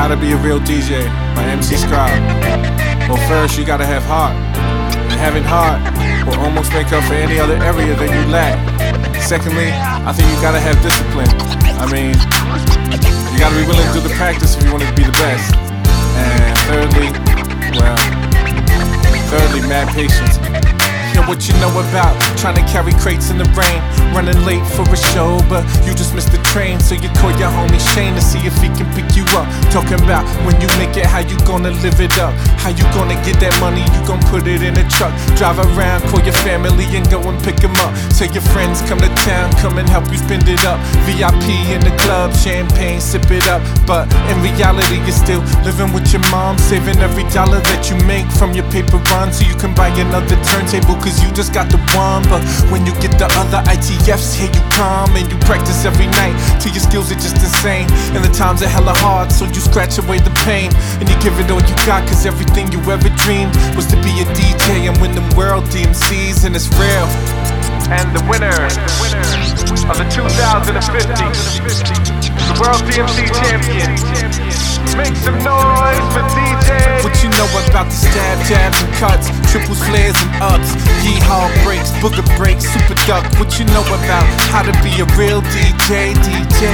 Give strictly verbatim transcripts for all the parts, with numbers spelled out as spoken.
How to Be a Real D J by M C Scribe. Well, first you gotta have heart, and having heart will almost make up for any other area that you lack. Secondly, I think you gotta have discipline. I mean, you gotta be willing to do the practice if you want to be the best. And thirdly, well, thirdly, mad patience. Know what you know about trying to carry crates in the rain, running late for a show, but you just missed the train. So you call your homie Shane to see if he can pick you up. Talking about when you make it, how you gonna live it up, how you gonna get that money, you gon' put it in a truck, drive around, call your family and go and pick them up. Say your friends come to town, come and help you spend it up. V I P in the club, champagne, sip it up. But in reality you're still living with your mom, saving every dollar that you make from your paper run, so you can buy another turntable, cause you just got the one. But when you get the other I T Fs, here you come, and you practice every night till your skills are just insane. And the times are hella hard, so you scratch away the pain, and you give it all you got, cause everything you ever dreamed was to be a D J and win the world D M Cs, and it's real. And the winner of the two thousand fifty, the World D M C Champion, make some noise for D J. What you know about the stab, jabs and cuts, triples, flares and ups, yee-haw breaks, booger breaks, super duck. What you know about how to be a real D J, D J?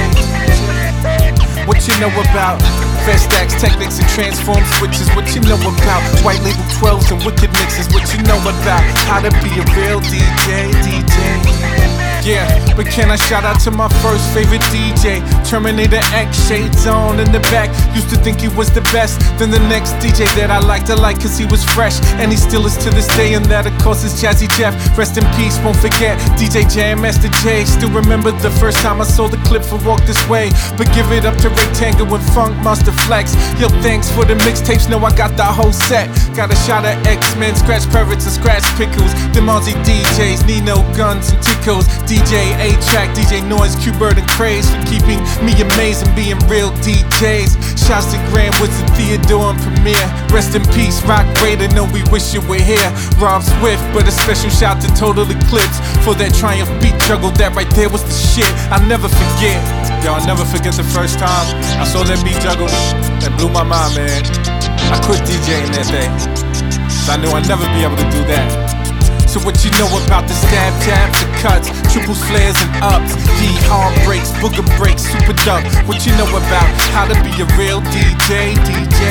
What you know about fast stacks, techniques and transform switches? What you know about white label twelves and wicked mixes? What you know about how to be a real D J, D J? Yeah, but can I shout out to my first favorite D J, Terminator X, shades on in the back. Used to think he was the best. Then the next D J that I liked, I liked cause he was fresh, and he still is to this day, and that of course is Jazzy Jeff. Rest in peace, won't forget D J Jam Master J. Still remember the first time I saw the clip for Walk This Way. But give it up to Rectangle and Funk Monster Flex. Yo, thanks for the mixtapes, know I got the whole set. Got a shot at X-Men, Scratch Parrots and Scratch Pickles, the Mozzie D Js, Nino Guns and Ticos, D J A-Track, D J Noise, Q-Bird and Craze for keeping me amazed and being real D Js. Shouts to Grand Wizard, Theodore and Premier. Rest in peace, Rock Raider, know we wish you were here. Rob Swift, but a special shout to Total Eclipse for that Triumph beat juggle, that right there was the shit. I'll never forget. Yo, I'll never forget the first time I saw that beat juggle. That blew my mind, man. I quit DJing that day, so I knew I'd never be able to do that. So what you know about the stab, jabs and cuts, triples, flares and ups, yee-haw breaks, booger breaks, super duck? What you know about how to be a real D J, D J?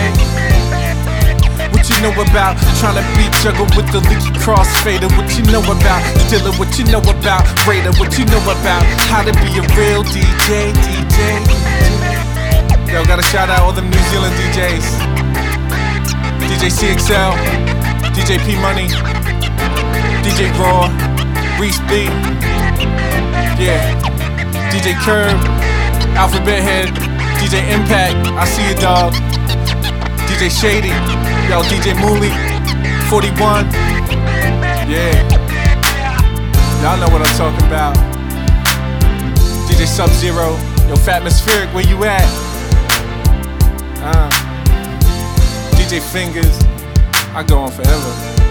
What you know about trying to beat juggle with the leaky crossfader? What you know about Dilla? What you know about Raider? What you know about how to be a real D J, D J? Yo, gotta shout out all them New Zealand D Js. D J C X L, D J P Money, D J Raw, Reese B, yeah, D J Curb, Alphabet Head, D J Impact, I see you dog, D J Shady, yo, D J Mooley, forty-one, yeah, y'all know what I'm talking about. D J Sub-Zero, yo, Fatmospheric, where you at? Uh, D J Fingers, I go on forever.